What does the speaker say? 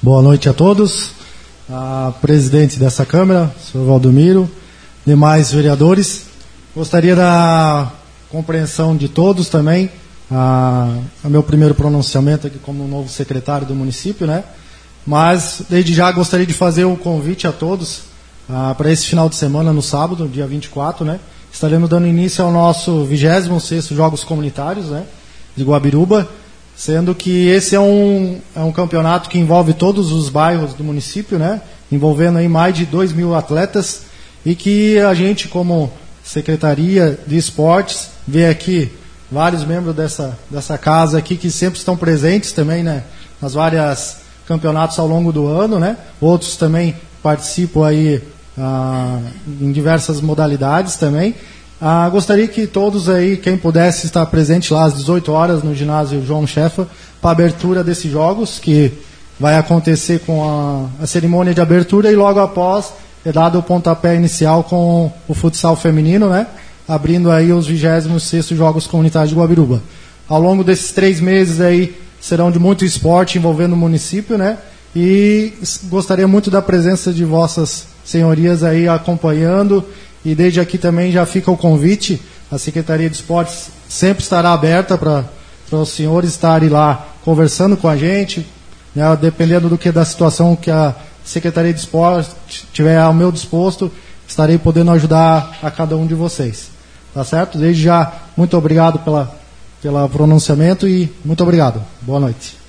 Boa noite a todos, a presidente dessa Câmara, senhor Valdomiro, demais vereadores. Gostaria da compreensão de todos também, a meu primeiro pronunciamento aqui como novo secretário do município, né? Mas, desde já, gostaria de fazer um convite a todos para esse final de semana, no sábado, dia 24, né? Estaremos dando início ao nosso 26º Jogos Comunitários, né, de Guabiruba, sendo que esse é um campeonato que envolve todos os bairros do município, né, envolvendo aí mais de 2.000 atletas, e que a gente, como Secretaria de Esportes, vê aqui vários membros dessa casa aqui que sempre estão presentes também, né, nas várias campeonatos ao longo do ano, né, outros também participam aí em diversas modalidades também. Gostaria que todos aí, quem pudesse estar presente lá às 18 horas no ginásio João Chefa, para a abertura desses jogos, que vai acontecer com a cerimônia de abertura, e logo após é dado o pontapé inicial com o futsal feminino, né, abrindo aí os 26º Jogos Comunitários de Guabiruba. Ao longo desses 3 meses aí serão de muito esporte envolvendo o município, né, e gostaria muito da presença de vossas senhorias aí acompanhando, e desde aqui também já fica o convite. A Secretaria de Esportes sempre estará aberta para os senhores estarem lá conversando com a gente, né, dependendo da situação que a Secretaria de Esportes tiver ao meu disposto, estarei podendo ajudar a cada um de vocês. Tá certo? Desde já, muito obrigado pelo pronunciamento e muito obrigado. Boa noite.